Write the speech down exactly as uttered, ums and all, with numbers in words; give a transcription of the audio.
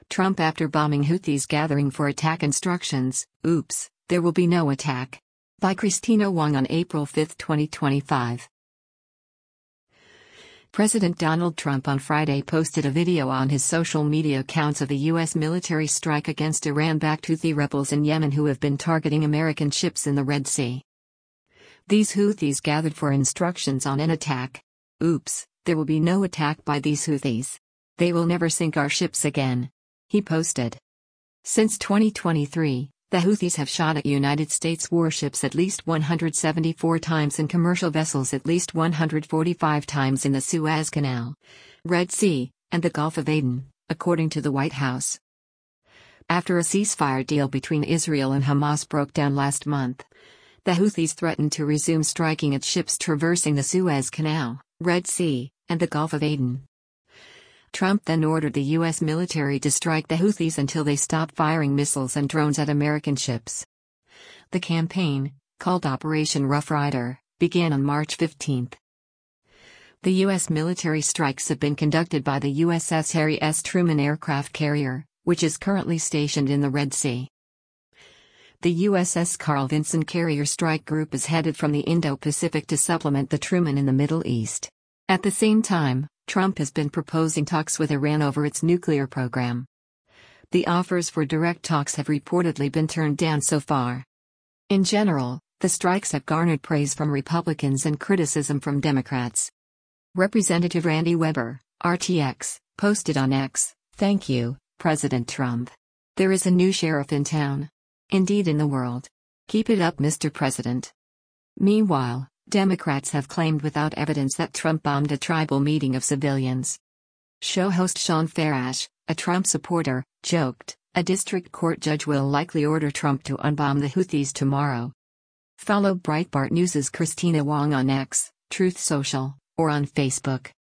Trump after bombing Houthis gathering for attack instructions. Oops, there will be no attack. By Christina Wong on April fifth, twenty twenty-five. President Donald Trump on Friday posted a video on his social media accounts of a U S military strike against Iran-backed Houthi rebels in Yemen who have been targeting American ships in the Red Sea. These Houthis gathered for instructions on an attack. Oops, there will be no attack by these Houthis. They will never sink our ships again. He posted. Since twenty twenty-three, the Houthis have shot at United States warships at least one hundred seventy-four times and commercial vessels at least one hundred forty-five times in the Suez Canal, Red Sea, and the Gulf of Aden, according to the White House. After a ceasefire deal between Israel and Hamas broke down last month, the Houthis threatened to resume striking at ships traversing the Suez Canal, Red Sea, and the Gulf of Aden. Trump then ordered the U S military to strike the Houthis until they stop firing missiles and drones at American ships. The campaign, called Operation Rough Rider, began on March fifteenth. The U S military strikes have been conducted by the U S S Harry S. Truman aircraft carrier, which is currently stationed in the Red Sea. The U S S Carl Vinson Carrier Strike Group is headed from the Indo-Pacific to supplement the Truman in the Middle East. At the same time, Trump has been proposing talks with Iran over its nuclear program. The offers for direct talks have reportedly been turned down so far. In general, the strikes have garnered praise from Republicans and criticism from Democrats. Representative Randy Weber, R T X, posted on X, "Thank you, President Trump. There is a new sheriff in town. Indeed in the world. Keep it up, Mister President." Meanwhile, Democrats have claimed without evidence that Trump bombed a tribal meeting of civilians. Show host Sean Farash, a Trump supporter, joked, "A district court judge will likely order Trump to unbomb the Houthis tomorrow." Follow Breitbart News' Christina Wong on X, Truth Social, or on Facebook.